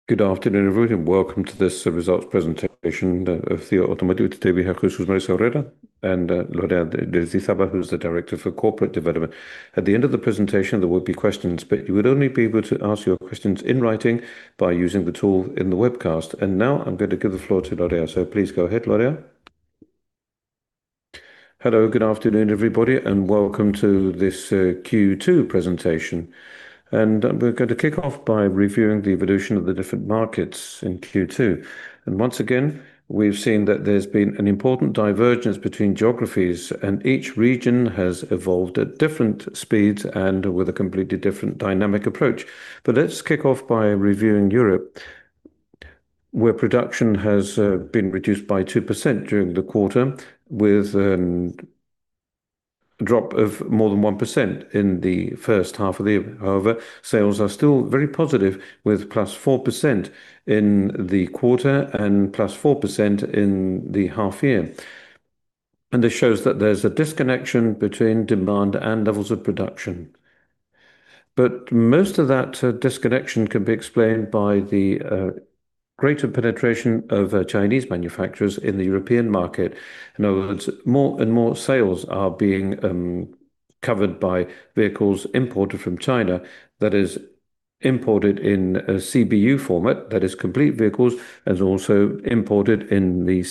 Good afternoon, everyone, and welcome to this results presentation of Theo Automotive. Today we have Jesus Mauricio Herrera and Lorea de Zizaba, who's the Director for Corporate Development. At the end of the presentation, there will be questions, but you would only be able to ask your questions in writing by using the tool in the webcast. And now I'm going to give the floor to Lorea. So please go ahead, Lorea. Hello, good afternoon, everybody, and welcome to this Q2 presentation. And we're going to kick off by reviewing the evolution of the different markets in Q2. And once again, we've seen that there's been an important divergence between geographies, and each region has evolved at different speeds and with a completely different dynamic approach. But let's kick off by reviewing Europe, where production has been reduced by 2% during the quarter, with drop of more than 1% in the first half of the year. However, sales are still very positive, with plus 4% in the quarter and plus 4% in the half year. And this shows that there's a disconnection between demand and levels of production. But most of that disconnection can be explained by the greater penetration of Chinese manufacturers in the European market. In other words, more and more sales are being covered by vehicles imported from China, that is imported in a CBU format, that is complete vehicles, and also imported in the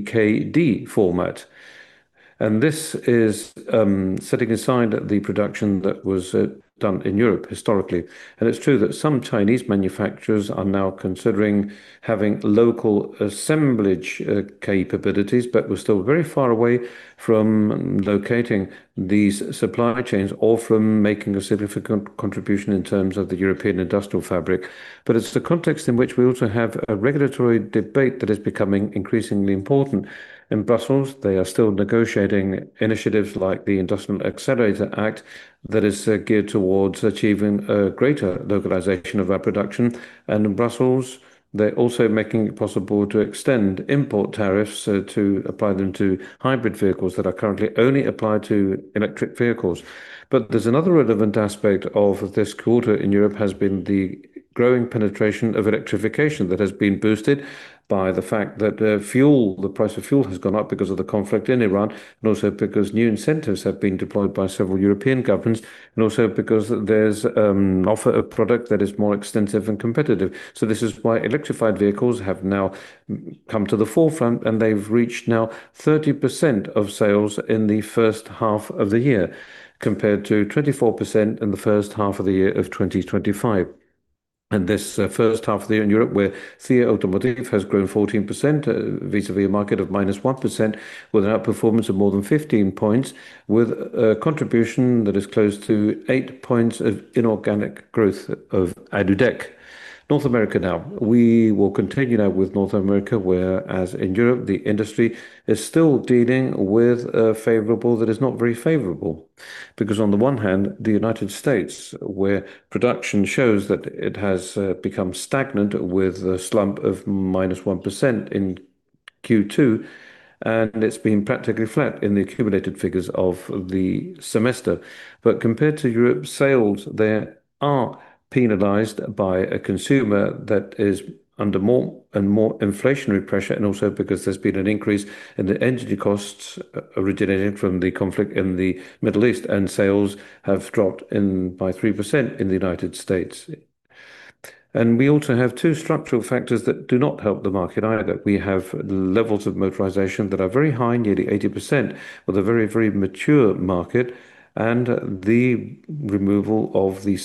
CKD format. And this is setting aside the production that was done in Europe historically. And it's true that some Chinese manufacturers are now considering having local assemblage capabilities, but we're still very far away from locating these supply chains or from making a significant contribution in terms of the European industrial fabric. But it's the context in which we also have a regulatory debate that is becoming increasingly important. In Brussels, they are still negotiating initiatives like the Industrial Accelerator Act that is geared towards achieving a greater localization of our production. And in Brussels, they're also making it possible to extend import tariffs to apply them to hybrid vehicles that are currently only applied to electric vehicles. But there's another relevant aspect of this quarter in Europe has been the growing penetration of electrification that has been boosted by the fact that the price of fuel has gone up because of the conflict in Iran, and also because new incentives have been deployed by several European governments, and also because there's an offer of product that is more extensive and competitive. So this is why electrified vehicles have now come to the forefront, and they've reached now 30% of sales in the first half of the year, compared to 24% in the first half of the year of 2025. And this first half of the year in Europe, where Theo Automotive has grown 14% vis-à-vis a market of minus 1%, with an outperformance of more than 15 points, with a contribution that is close to 8 points of inorganic growth of Aludec. North America now. We will continue now with North America, whereas in Europe, the industry is still dealing with a favorable that is not very favorable. Because on the one hand, the United States, where production shows that it has become stagnant with a slump of minus 1% in Q2, and it's been practically flat in the accumulated figures of the semester. But compared to Europe, sales there are penalized by a consumer that is under more and more inflationary pressure, and also because there's been an increase in the energy costs originating from the conflict in the Middle East, and sales have dropped by 3% in the United States. And we also have two structural factors that do not help the market either. We have levels of motorization that are very high, nearly 80%, with a very, very mature market, and the removal of the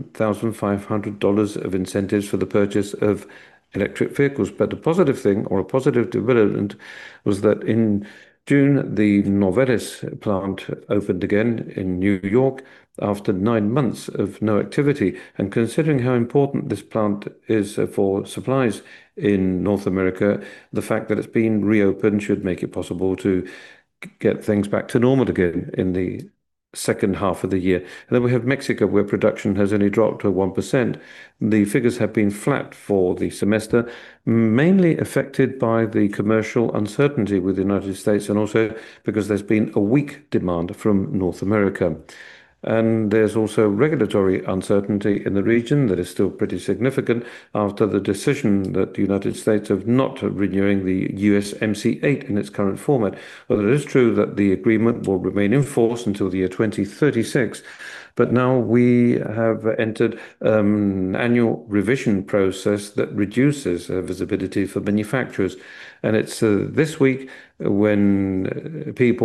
$7,500 of incentives for the purchase of electric vehicles. But the positive thing, or a positive development, was that in June, the Novelis plant opened again in New York after 9 months of no activity. And considering how important this plant is for supplies in North America, the fact that it's been reopened should make it possible to get things back to normal again in the second half of the year. And then we have Mexico, where production has only dropped to 1%. The figures have been flat for the semester, mainly affected by the commercial uncertainty with the United States, and also because there's been a weak demand from North America. And there's also regulatory uncertainty in the region that is still pretty significant after the decision that the United States of not renewing the USMC8 in its current format. Well, it is true that the agreement will remain in force until the year 2036, but now we have entered an annual revision process that reduces visibility for manufacturers. And it's this week when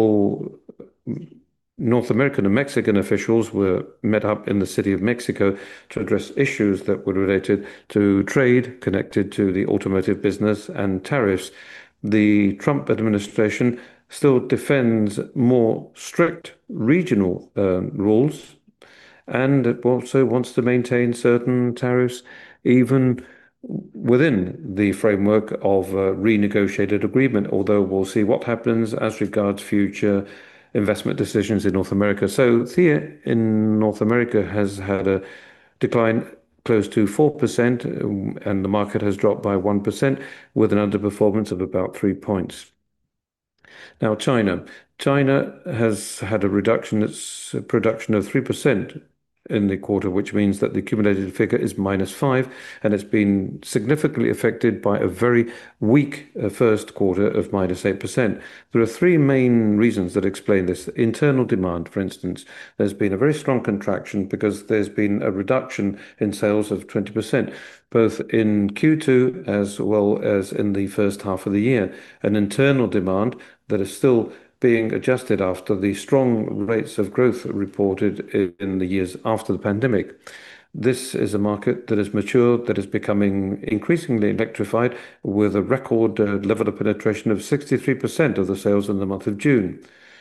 North American and Mexican officials were met up in the city of Mexico to address issues that were related to trade connected to the automotive business and tariffs. The Trump administration still defends more strict regional rules, and it also wants to maintain certain tariffs even within the framework of a renegotiated agreement, although we'll see what happens as regards future investment decisions in North America. So THIA in North America has had a decline close to 4%, and the market has dropped by 1% with an underperformance of about 3 points. Now, China has had a reduction in its production of 3% in the quarter, which means that the accumulated figure is -5, and it's been significantly affected by a very weak first quarter of -8%. There are three main reasons that explain this. Internal demand, for instance, there's been a very strong contraction because there's been a reduction in sales of 20%, both in Q2 as well as in the first half of the year. An internal demand that is still being adjusted after the strong rates of growth reported in the years after the pandemic. This is a market that is mature, that is becoming increasingly electrified, with a record level of penetration of 63% of the sales in the month of June.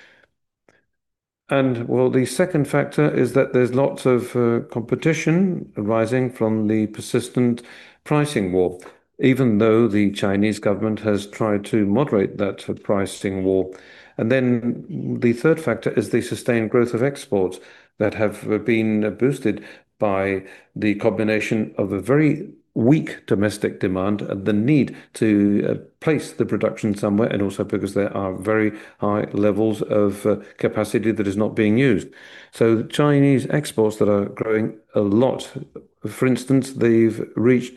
And well, the second factor is that there's lots of competition arising from the persistent pricing war, even though the Chinese government has tried to moderate that pricing war. And then the third factor is the sustained growth of exports that have been boosted by the combination of a very weak domestic demand and the need to place the production somewhere, and also because there are very high levels of capacity that is not being used. So Chinese exports that are growing a lot. For instance, they've reached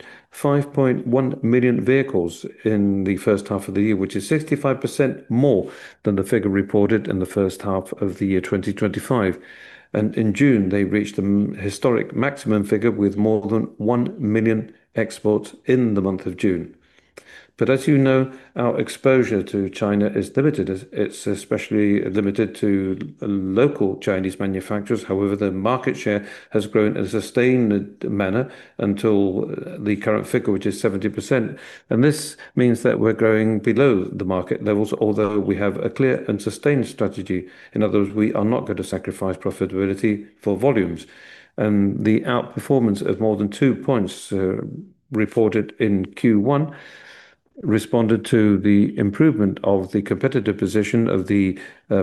5.1 million vehicles in the first half of the year, which is 65% more than the figure reported in the first half of the year 2025. And in June, they reached a historic maximum figure with more than 1 million exports in the month of June. But as you know, our exposure to China is limited. It's especially limited to local Chinese manufacturers. However, the market share has grown in a sustained manner until the current figure, which is 70%. And this means that we're growing below the market levels, although we have a clear and sustained strategy. In other words, we are not going to sacrifice profitability for volumes. And the outperformance of more than 2 points reported in Q1 responded to the improvement of the competitive position of the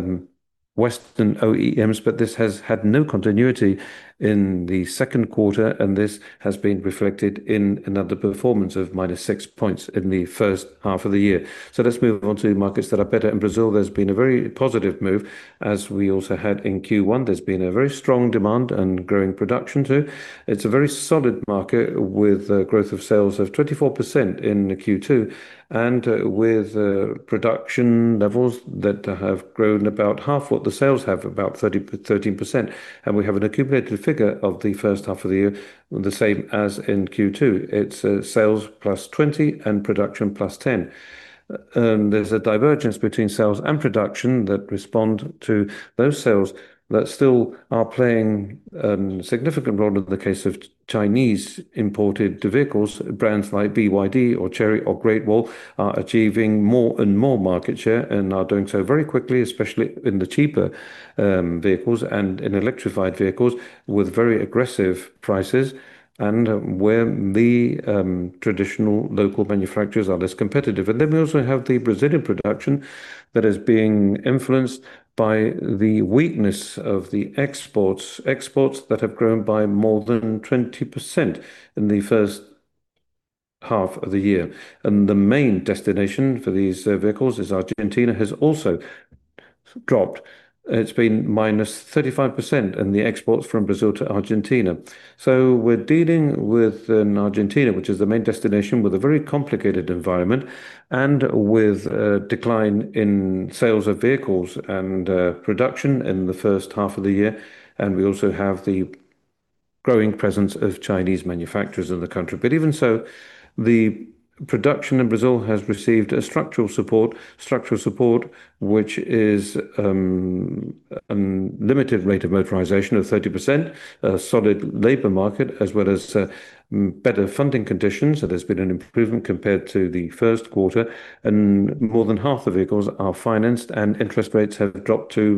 Western OEMs, but this has had no continuity in the second quarter, and this has been reflected in another performance of -6 points in the first half of the year. So let's move on to markets that are better. In Brazil, there's been a very positive move, as we also had in Q1. There's been a very strong demand and growing production too. It's a very solid market with growth of sales of 24% in Q2, and with production levels that have grown about half what the sales have, about 13%. And we have an accumulated figure of the first half of the year, the same as in Q2. It's sales +20 and production +10. There's a divergence between sales and production that respond to those sales that still are playing a significant role in the case of Chinese imported vehicles. Brands like BYD or Chery or Great Wall are achieving more and more market share and are doing so very quickly, especially in the cheaper vehicles and in electrified vehicles with very aggressive prices, and where the traditional local manufacturers are less competitive. And then we also have the Brazilian production that is being influenced by the weakness of the exports that have grown by more than 20% in the first half of the year. And the main destination for these vehicles is Argentina, has also dropped it's been minus 35% in the exports from Brazil to Argentina. So we're dealing with Argentina, which is the main destination, with a very complicated environment and with a decline in sales of vehicles and production in the first half of the year. And we also have the growing presence of Chinese manufacturers in the country. But even so, the production in Brazil has received a structural support, which is a limited rate of motorization of 30%, a solid labor market, as well as better funding conditions. So there's been an improvement compared to the first quarter, and more than half the vehicles are financed, and interest rates have dropped to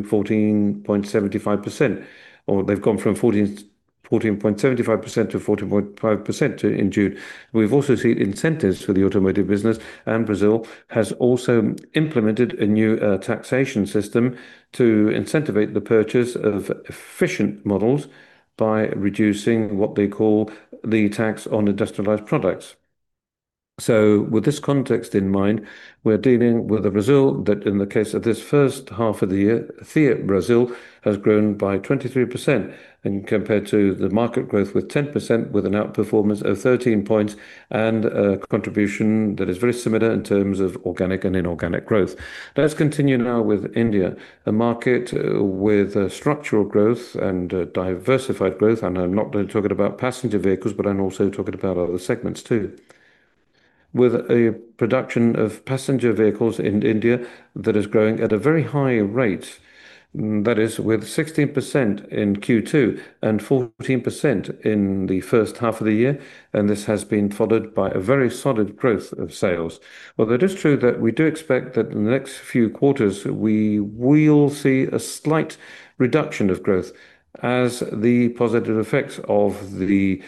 14.75%, or they've gone from 14.75% to 14.5% in June. We've also seen incentives for the automotive business, and Brazil has also implemented a new taxation system to incentivize the purchase of efficient models by reducing what they call the tax on industrialized products. So, with this context in mind, we're dealing with a Brazil that, in the case of this first half of the year, Fiat Brazil has grown by 23%, and compared to the market growth with 10%, with an outperformance of 13 points and a contribution that is very similar in terms of organic and inorganic growth. Let's continue now with India, a market with structural growth and diversified growth. And I'm not only talking about passenger vehicles, but I'm also talking about other segments too, with a production of passenger vehicles in India that is growing at a very high rate. That is, with 16% in Q2 and 14% in the first half of the year. And this has been followed by a very solid growth of sales. Well, it is true that we do expect that in the next few quarters, we will see a slight reduction of growth as the positive effects of the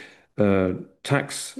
tax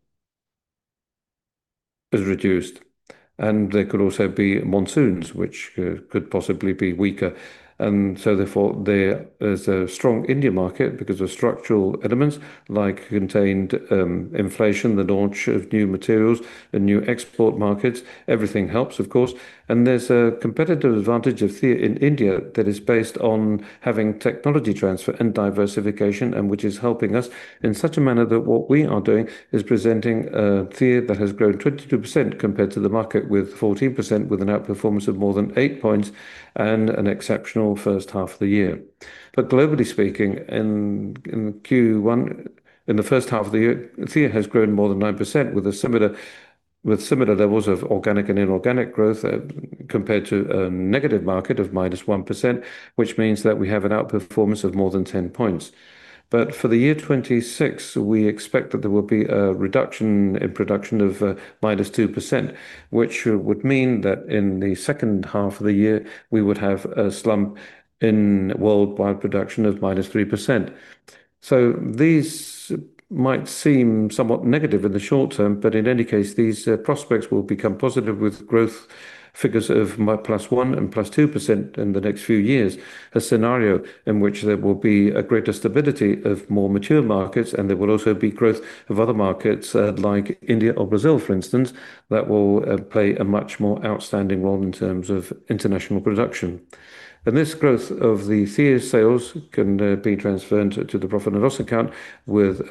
is reduced. And there could also be monsoons, which could possibly be weaker. And so, therefore, there is a strong India market because of structural elements like contained inflation, the launch of new materials, and new export markets. Everything helps, of course. And there's a competitive advantage of Fiat in India that is based on having technology transfer and diversification, and which is helping us in such a manner that what we are doing is presenting a Fiat that has grown 22% compared to the market, with 14%, with an outperformance of more than 8 points and an exceptional first half of the year. But globally speaking, in Q1, in the first half of the year, Fiat has grown more than 9% with similar levels of organic and inorganic growth compared to a negative market of minus 1%, which means that we have an outperformance of more than 10 points. But for the year 26, we expect that there will be a reduction in production of minus 2%, which would mean that in the second half of the year, we would have a slump in worldwide production of minus 3%. So these might seem somewhat negative in the short term, but in any case, these prospects will become positive with growth figures of +1% and +2% in the next few years, a scenario in which there will be a greater stability of more mature markets, and there will also be growth of other markets like India or Brazil, for instance, that will play a much more outstanding role in terms of international production. And this growth of the Fiat sales can be transferred to the profit and loss account with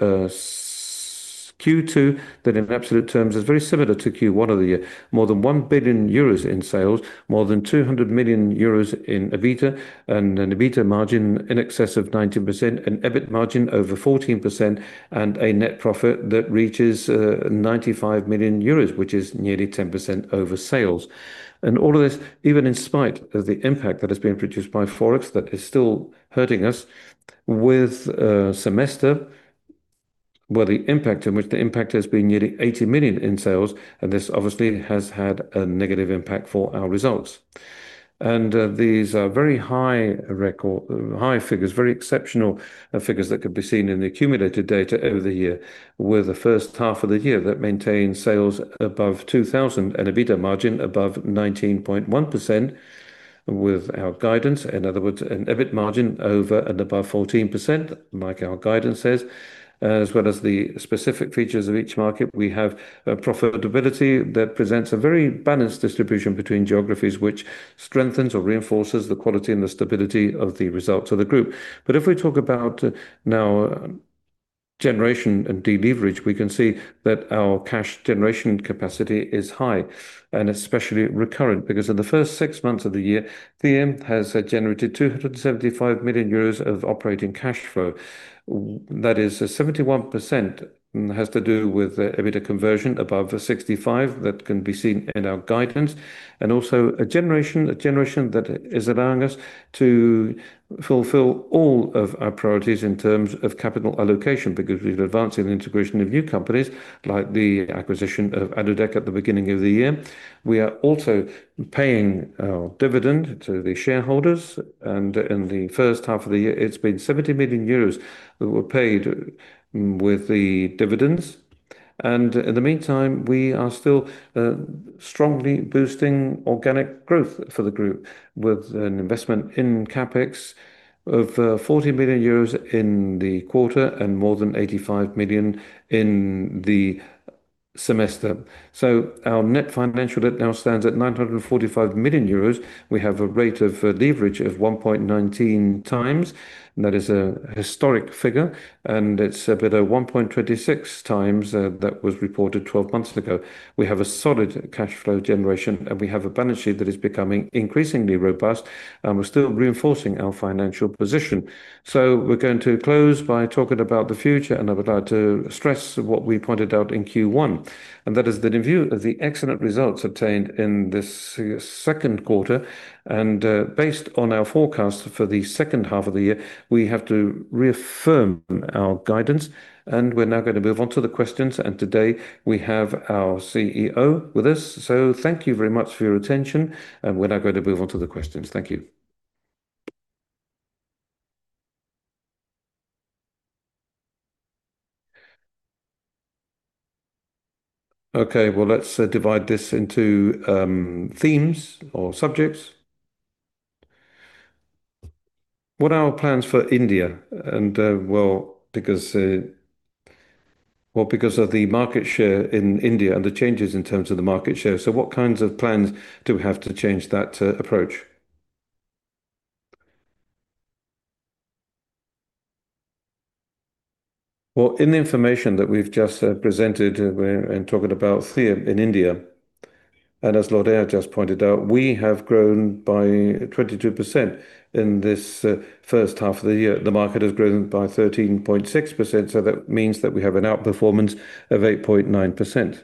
Q2 that in absolute terms is very similar to Q1 of the year. More than 1 billion euros in sales, more than 200 million euros in EBITDA, and an EBITDA margin in excess of 19%, an EBIT margin over 14%, and a net profit that reaches 95 million euros, which is nearly 10% over sales. And all of this, even in spite of the impact that has been produced by Forex, that is still hurting us with a semester where the impact has been nearly 80 million in sales, and this obviously has had a negative impact for our results. And these are very high figures, very exceptional figures that could be seen in the accumulated data over the year, with the first half of the year that maintained sales above 2,000 and EBITDA margin above 19.1%. With our guidance, in other words, an EBIT margin over and above 14%, like our guidance says, as well as the specific features of each market. We have profitability that presents a very balanced distribution between geographies, which strengthens or reinforces the quality and the stability of the results of the group. But if we talk about now generation and deleverage, we can see that our cash generation capacity is high and especially recurrent, because in the first 6 months of the year, TM has generated 275 million euros of operating cash flow. That is 71% has to do with EBITDA conversion above 65 that can be seen in our guidance, and also a generation that is allowing us to fulfill all of our priorities in terms of capital allocation, because we've advanced in the integration of new companies like the acquisition of Aludec at the beginning of the year. We are also paying our dividend to the shareholders, and in the first half of the year, it's been 70 million euros that were paid with the dividends. And in the meantime, we are still strongly boosting organic growth for the group with an investment in CapEx of 40 million euros in the quarter and more than 85 million in the semester. So our net financial debt now stands at 945 million euros. We have a rate of leverage of 1.19 times. And that is a historic figure, and it's a bit of 1.26 times that was reported 12 months ago. We have a solid cash flow generation, and we have a balance sheet that is becoming increasingly robust, and we're still reinforcing our financial position. So we're going to close by talking about the future, and I would like to stress what we pointed out in Q1, and that is that in view of the excellent results obtained in this second quarter, and based on our forecast for the second half of the year, we have to reaffirm our guidance. And we're now going to move on to the questions. And today we have our CEO with us. So thank you very much for your attention. And we're now going to move on to the questions. Thank you. Okay, well, let's divide this into themes or subjects. What are our plans for India? And because of the market share in India and the changes in terms of the market share. So what kinds of plans do we have to change that approach? Well, in the information that we've just presented and talking about Thea in India, and as Lorea just pointed out, we have grown by 22% in this first half of the year. The market has grown by 13.6%, so that means that we have an outperformance of 8.9%.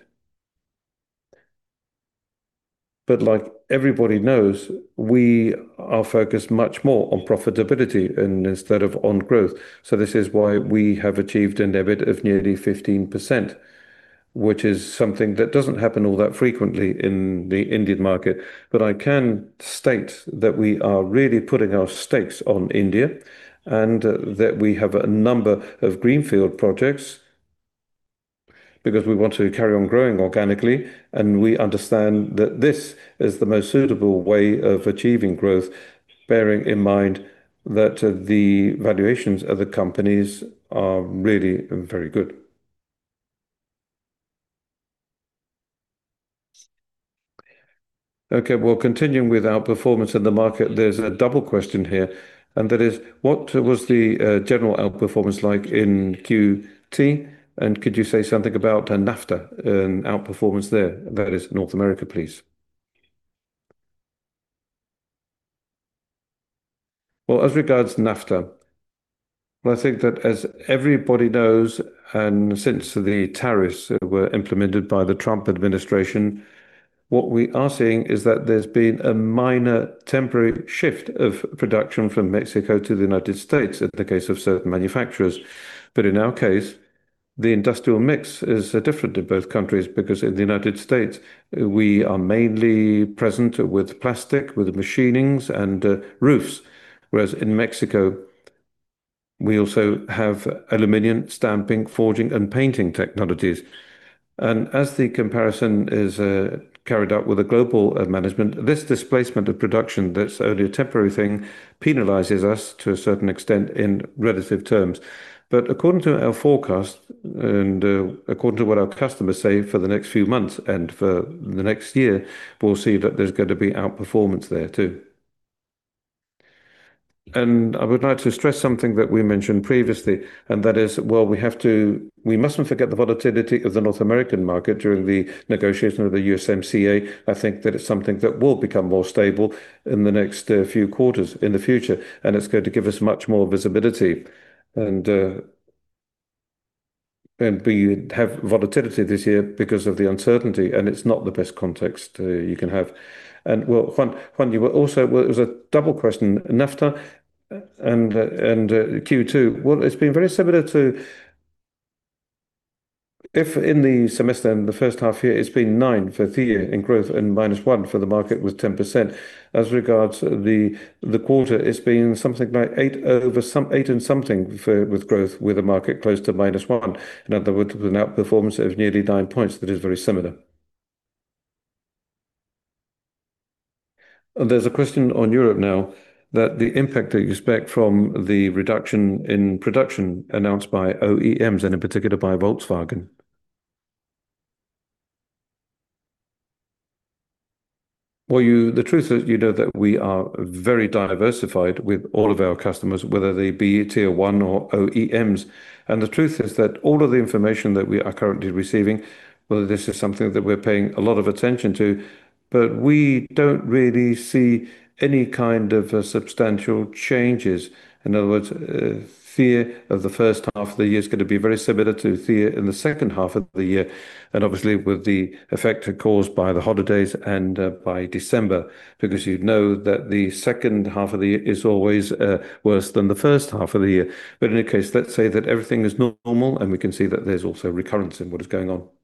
But like everybody knows, we are focused much more on profitability and instead of on growth. So this is why we have achieved an EBIT of nearly 15%, which is something that doesn't happen all that frequently in the Indian market. But I can state that we are really putting our stakes on India, and that we have a number of greenfield projects because we want to carry on growing organically, and we understand that this is the most suitable way of achieving growth, bearing in mind that the valuations of the companies are really very good. Okay, well, continuing with our performance in the market, there's a double question here, and that is, what was the general outperformance like in QT? And could you say something about NAFTA and outperformance there? That is North America, please. Well, as regards NAFTA, well, I think that as everybody knows, and since the tariffs were implemented by the Trump administration, what we are seeing is that there's been a minor temporary shift of production from Mexico to the United States in the case of certain manufacturers. But in our case, the industrial mix is different in both countries, because in the United States, we are mainly present with plastic, with machinings and roofs, whereas in Mexico, we also have aluminum, stamping, forging, and painting technologies. And as the comparison is carried out with a global management, this displacement of production that's only a temporary thing penalizes us to a certain extent in relative terms. But according to our forecast and according to what our customers say for the next few months and for the next year, we'll see that there's going to be outperformance there too. And I would like to stress something that we mentioned previously, and that is, well, we mustn't forget the volatility of the North American market during the negotiation of the USMCA. I think that it's something that will become more stable in the next few quarters in the future, and it's going to give us much more visibility. And and we have volatility this year because of the uncertainty, and it's not the best context you can have. And well, Juan, you were also, well, it was a double question. NAFTA and Q2. Well, it's been very similar to if in the semester in the first half year it's been 9 for Thea in growth and -1 for the market with 10%. As regards the quarter, it's been something like 8 and something for with growth with a market close to -1. In other words, with an outperformance of nearly 9 points that is very similar. And there's a question on Europe now that the impact that you expect from the reduction in production announced by OEMs and in particular by Volkswagen. Well, the truth is, you know that we are very diversified with all of our customers, whether they be tier one or OEMs. And the truth is that all of the information that we are currently receiving, whether this is something that we're paying a lot of attention to, but we don't really see any kind of substantial changes. In other words, Thea of the first half of the year is going to be very similar to Thea in the second half of the year, and obviously with the effect caused by the holidays and by December, because you know that the second half of the year is always worse than the first half of the year. But in any case, let's say that everything is normal, and we can see that there's also recurrence in what is going on.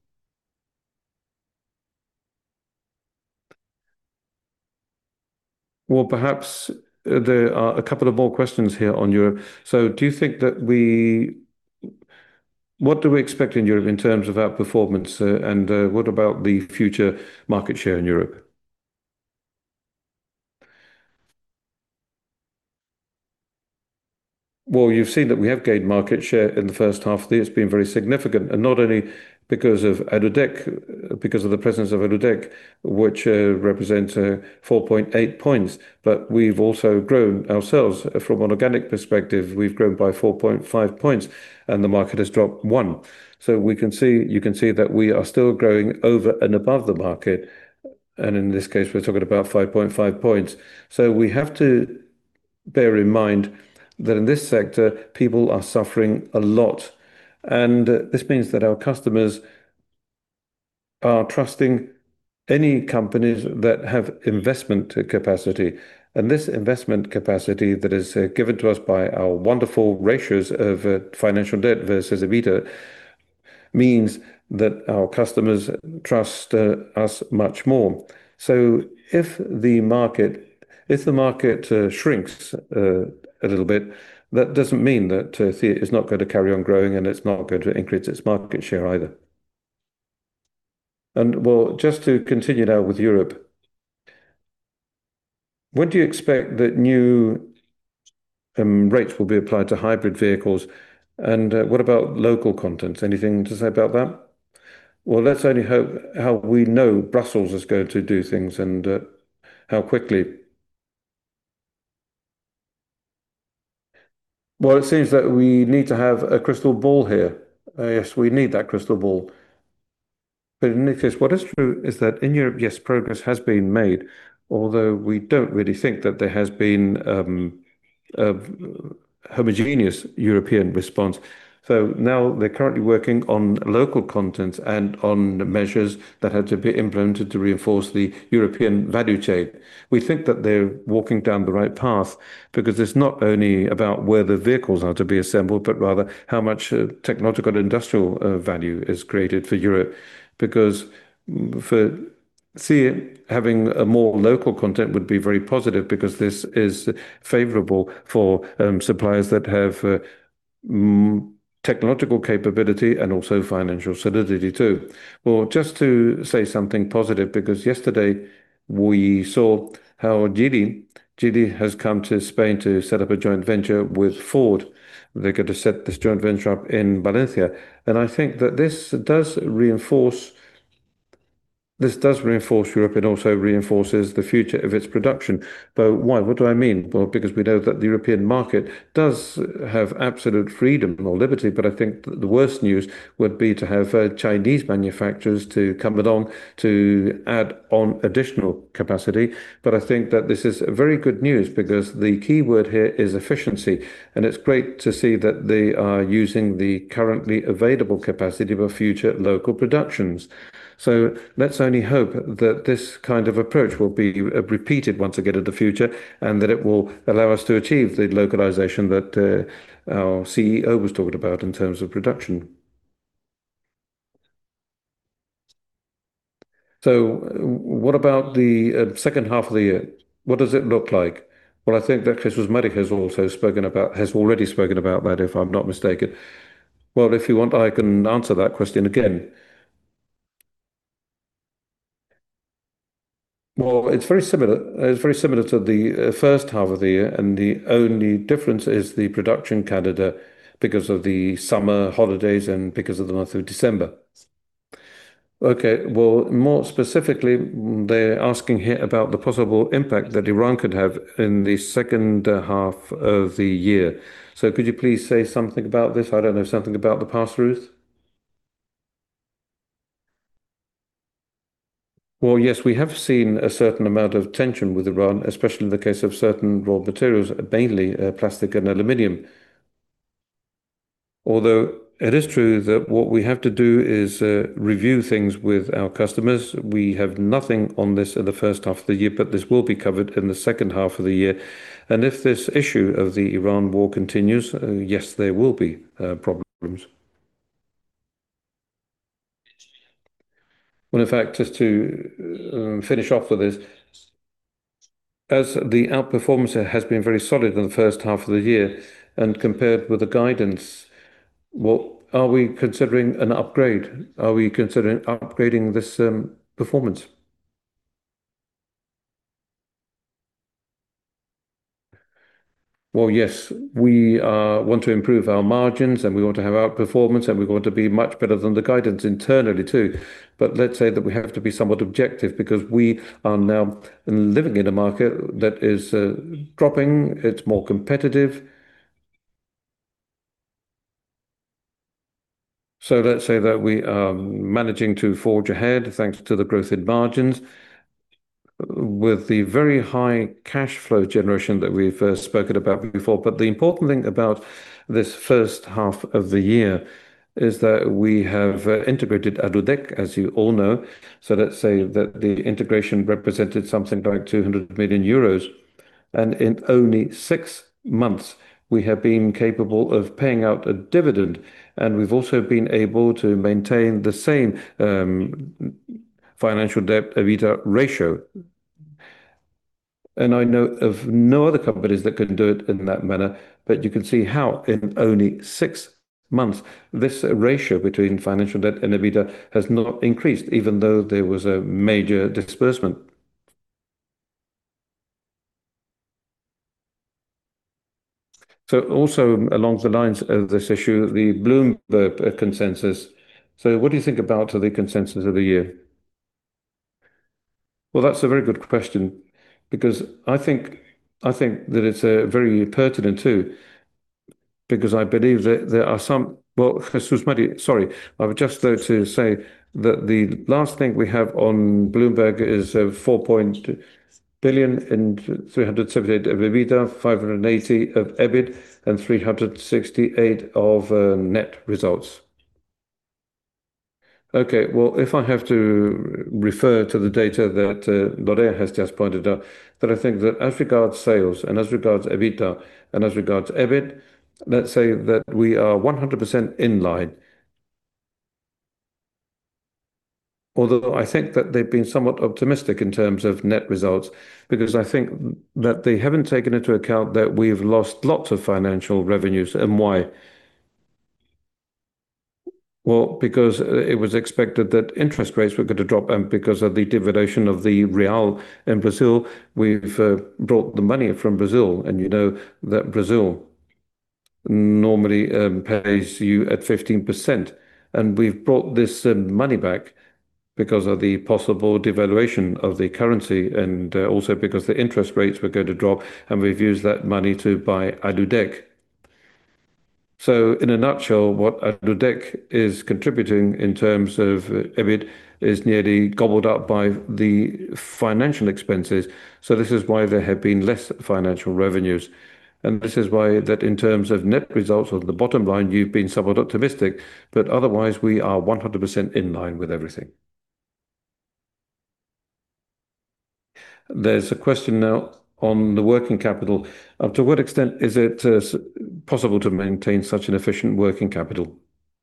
Well, perhaps there are a couple of more questions here on Europe. So, do you think that what do we expect in Europe in terms of outperformance, and what about the future market share in Europe? Well, you've seen that we have gained market share in the first half of the year. It's been very significant, and not only because of Aludec, because of the presence of Aludec, which represents 4.8 points, but we've also grown ourselves from an organic perspective. We've grown by 4.5 points, and the market has dropped one. So you can see that we are still growing over and above the market, and in this case, we're talking about 5.5 points. So we have to bear in mind that in this sector, people are suffering a lot. And this means that our customers are trusting any companies that have investment capacity. And this investment capacity that is given to us by our wonderful ratios of financial debt versus EBITDA means that our customers trust us much more. So if the market shrinks a little bit, that doesn't mean that Thea is not going to carry on growing and it's not going to increase its market share either. And well, just to continue now with Europe, when do you expect that new rates will be applied to hybrid vehicles? And what about local content? Anything to say about that? Well, let's only hope how we know Brussels is going to do things and how quickly. Well, it seems that we need to have a crystal ball here. Yes, we need that crystal ball. But in any case, what is true is that in Europe, yes, progress has been made, although we don't really think that there has been a homogeneous European response. So now they're currently working on local content and on measures that had to be implemented to reinforce the European value chain. We think that they're walking down the right path because it's not only about where the vehicles are to be assembled, but rather how much technological and industrial value is created for Europe. Because for See, having a more local content would be very positive because this is favorable for suppliers that have mm, technological capability and also financial solidity too. Well, just to say something positive, because yesterday we saw how Geely has come to Spain to set up a joint venture with Ford. They're going to set this joint venture up in Valencia. And I think that this does reinforce Europe and also reinforces the future of its production. But why? What do I mean? Well, because we know that the European market does have absolute freedom or liberty, but I think that the worst news would be to have Chinese manufacturers to come along to add on additional capacity. But I think that this is very good news because the key word here is efficiency. And it's great to see that they are using the currently available capacity for future local productions. So let's only hope that this kind of approach will be repeated once again in the future and that it will allow us to achieve the localization that our CEO was talking about in terms of production. So, what about the second half of the year? What does it look like? Well, I think that Jesus Mari has already spoken about that, if I'm not mistaken. Well, if you want, I can answer that question again. Well, it's very similar. It's very similar to the first half of the year, and the only difference is the production calendar because of the summer holidays and because of the month of December. Okay, well, more specifically, they're asking here about the possible impact that Iran could have in the second half of the year. So could you please say something about this? I don't know, something about the pass-throughs? Well, yes, we have seen a certain amount of tension with Iran, especially in the case of certain raw materials, mainly plastic and aluminium. Although it is true that what we have to do is review things with our customers. We have nothing on this in the first half of the year, but this will be covered in the second half of the year. And if this issue of the Iran war continues, yes, there will be problems. Well, in fact, just to finish off with this, as the outperformance has been very solid in the first half of the year, and compared with the guidance, what are we considering an upgrade? Are we considering upgrading this performance? Well, yes, we want to improve our margins and we want to have outperformance and we want to be much better than the guidance internally too. But let's say that we have to be somewhat objective because we are now living in a market that is dropping, it's more competitive. So let's say that we are managing to forge ahead thanks to the growth in margins. With the very high cash flow generation that we've spoken about before. But the important thing about this first half of the year is that we have integrated Aludec, as you all know. So let's say that the integration represented something like 200 million euros. And in only 6 months, we have been capable of paying out a dividend. And we've also been able to maintain the same financial debt EBITDA ratio. And I know of no other companies that can do it in that manner, but you can see how in only 6 months, this ratio between financial debt and EBITDA has not increased, even though there was a major disbursement. So also along the lines of this issue, the Bloomberg consensus. So what do you think about the consensus of the year? Well, that's a very good question because I think that it's very pertinent too. Because I believe that there are some. Well, Jesus Mari, sorry, I would just though to say that the last thing we have on Bloomberg is 4 billion in 378 of EBITDA, 580 of EBIT, and 368 of net results. Okay, well, if I have to refer to the data that Lorea has just pointed out, then I think that as regards sales and as regards EBITDA and as regards EBIT, let's say that we are 100% in line. Although I think that they've been somewhat optimistic in terms of net results, because I think that they haven't taken into account that we've lost lots of financial revenues. And why? Well, because it was expected that interest rates were going to drop, and because of the devaluation of the real in Brazil, we've brought the money from Brazil, and you know that Brazil normally pays you at 15%. And we've brought this money back because of the possible devaluation of the currency and also because the interest rates were going to drop. And we've used that money to buy Aludec. So, in a nutshell, what Aludec is contributing in terms of EBIT is nearly gobbled up by the financial expenses. So, this is why there have been less financial revenues. And this is why that in terms of net results on the bottom line, you've been somewhat optimistic, but otherwise we are 100% in line with everything. There's a question now on the working capital. To what extent is it possible to maintain such an efficient working capital?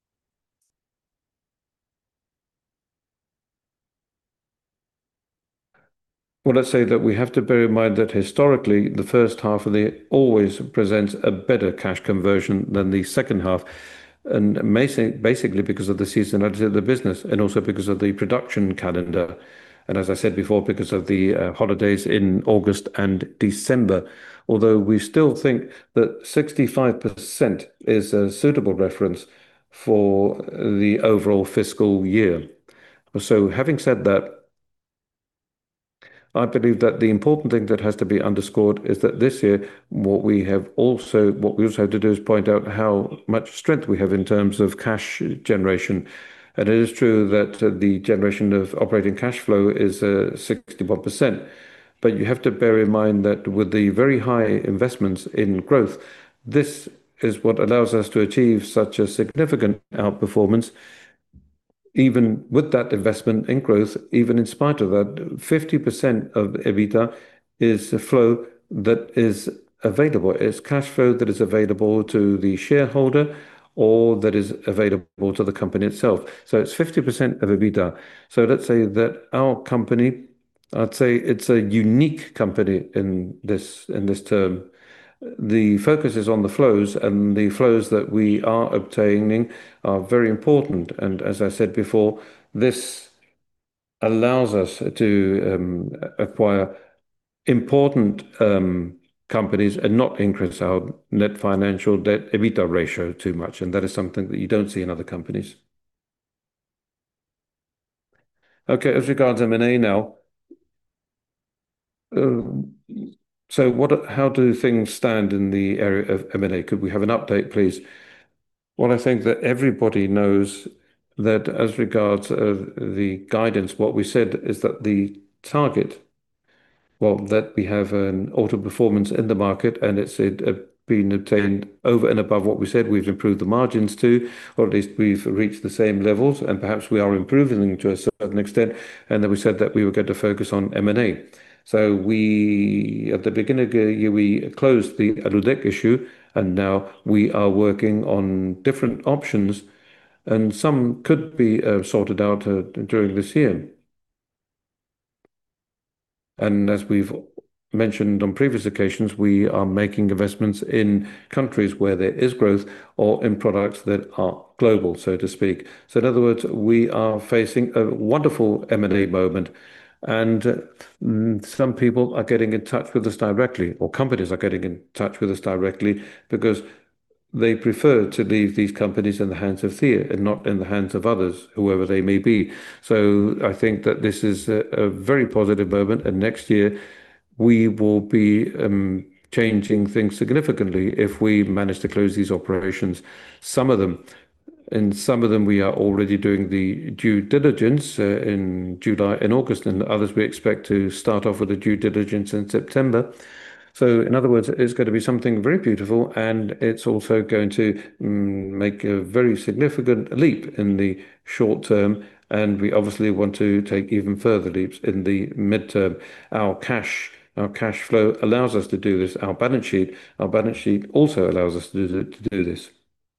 Well, let's say that we have to bear in mind that historically, the first half of the year always presents a better cash conversion than the second half. And basically because of the seasonality of the business and also because of the production calendar. And as I said before, because of the holidays in August and December. Although we still think that 65% is a suitable reference for the overall fiscal year. So, having said that, I believe that the important thing that has to be underscored is that this year, what we also have to do is point out how much strength we have in terms of cash generation. And it is true that the generation of operating cash flow is 61%. But you have to bear in mind that with the very high investments in growth, this is what allows us to achieve such a significant outperformance even with that investment in growth, even in spite of that, 50% of EBITDA is a flow that is available. It's cash flow that is available to the shareholder or that is available to the company itself. So it's 50% of EBITDA. So let's say that our company, I'd say it's a unique company in this term. The focus is on the flows, and the flows that we are obtaining are very important. And as I said before, this allows us to acquire important companies and not increase our net financial debt EBITDA ratio too much. And that is something that you don't see in other companies. Okay, as regards M&A now, uh, so how do things stand in the area of M&A? Could we have an update, please? Well, I think that everybody knows that as regards the guidance, what we said is that the target, well, that we have an auto performance in the market and it's been obtained over and above what we said. We've improved the margins too, or at least we've reached the same levels, and perhaps we are improving them to a certain extent. And then we said that we were going to focus on M&A. So at the beginning of the year, we closed the Aludec issue, and now we are working on different options, and some could be sorted out during this year. And as we've mentioned on previous occasions, we are making investments in countries where there is growth or in products that are global, so to speak. So in other words, we are facing a wonderful M&A moment. And some people are getting in touch with us directly, or companies are getting in touch with us directly because they prefer to leave these companies in the hands of Thea and not in the hands of others, whoever they may be. So I think that this is a very positive moment. And next year, we will be changing things significantly if we manage to close these operations. Some of them, in some of them, we are already doing the due diligence in July and August, and others we expect to start off with the due diligence in September. So, in other words, it's going to be something very beautiful, and it's also going to make a very significant leap in the short term. And we obviously want to take even further leaps in the midterm. Our cash flow allows us to do this. Our balance sheet also allows us to do this.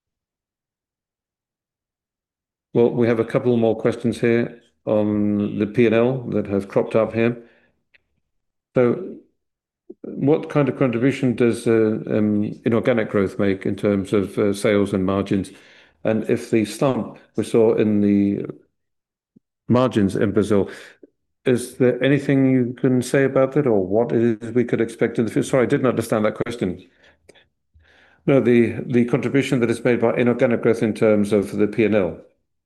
Well, we have a couple more questions here on the P&L that have cropped up here. So, what kind of contribution does inorganic growth make in terms of sales and margins? And if the slump we saw in the margins in Brazil, is there anything you can say about that, or what it is we could expect in the future? Sorry, I didn't understand that question. No, the contribution that is made by inorganic growth in terms of the P&L.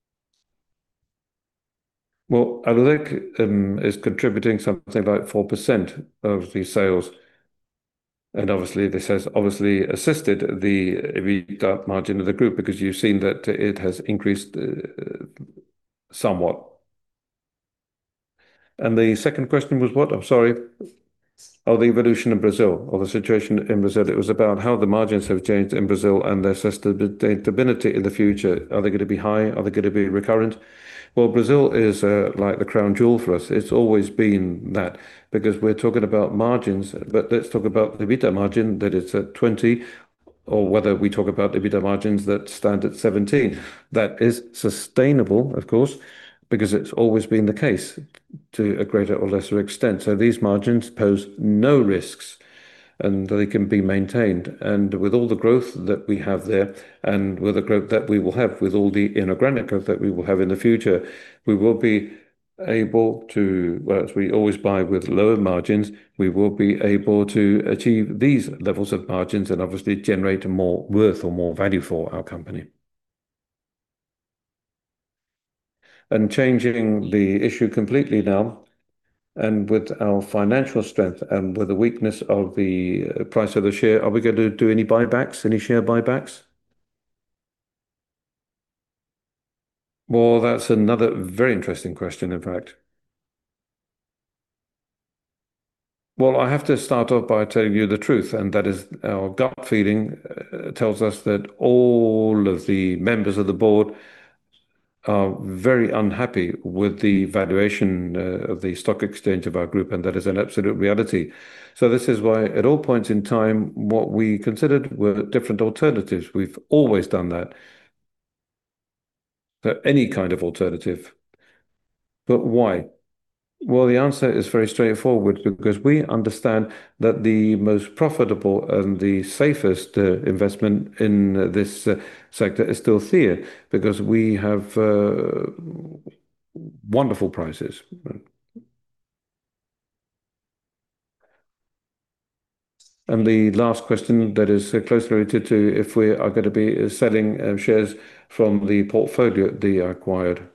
Well, Aludec is contributing something like 4% of the sales. And obviously, this has obviously assisted the EBITDA margin of the group because you've seen that it has increased somewhat. And the second question was what? I'm sorry. Oh, the evolution in Brazil or the situation in Brazil. It was about how the margins have changed in Brazil and their sustainability in the future. Are they going to be high? Are they going to be recurrent? Well, Brazil is like the crown jewel for us. It's always been that because we're talking about margins, but let's talk about the EBITDA margin that it's at 20, or whether we talk about EBITDA margins that stand at 17. That is sustainable, of course, because it's always been the case to a greater or lesser extent. So these margins pose no risks and they can be maintained. And with all the growth that we have there, and with the growth that we will have, with all the inorganic growth that we will have in the future, we will be able to, well, as we always buy with lower margins, we will be able to achieve these levels of margins and obviously generate more worth or more value for our company. And changing the issue completely now, and with our financial strength and with the weakness of the price of the share, are we going to do any buybacks, any share buybacks? Well, that's another very interesting question, in fact. Well, I have to start off by telling you the truth, and that is our gut feeling tells us that all of the members of the board are very unhappy with the valuation of the stock exchange of our group, and that is an absolute reality. So this is why, at all points in time, what we considered were different alternatives. We've always done that. So any kind of alternative. But why? Well, the answer is very straightforward because we understand that the most profitable and the safest investment in this sector is still Thea because we have wonderful prices. And the last question that is closely related to if we are going to be selling shares from the portfolio they acquired.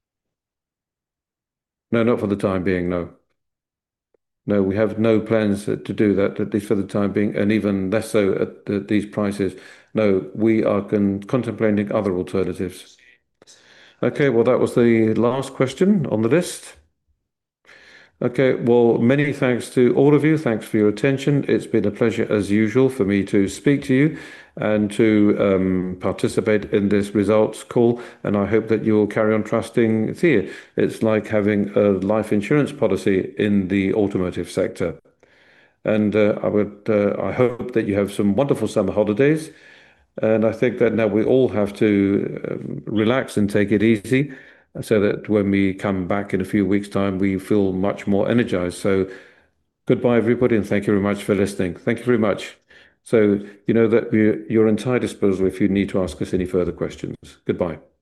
No, not for the time being, no. No, we have no plans to do that, at least for the time being, and even less so at these prices. No, we are contemplating other alternatives. Okay, well, that was the last question on the list. Okay, well, many thanks to all of you. Thanks for your attention. It's been a pleasure, as usual, for me to speak to you and to participate in this results call. And I hope that you will carry on trusting Thea. It's like having a life insurance policy in the automotive sector. And I hope that you have some wonderful summer holidays. And I think that now we all have to relax and take it easy so that when we come back in a few weeks' time, we feel much more energized. So goodbye, everybody, and thank you very much for listening. Thank you very much. So you know that you're entirely disposal if you need to ask us any further questions. Goodbye.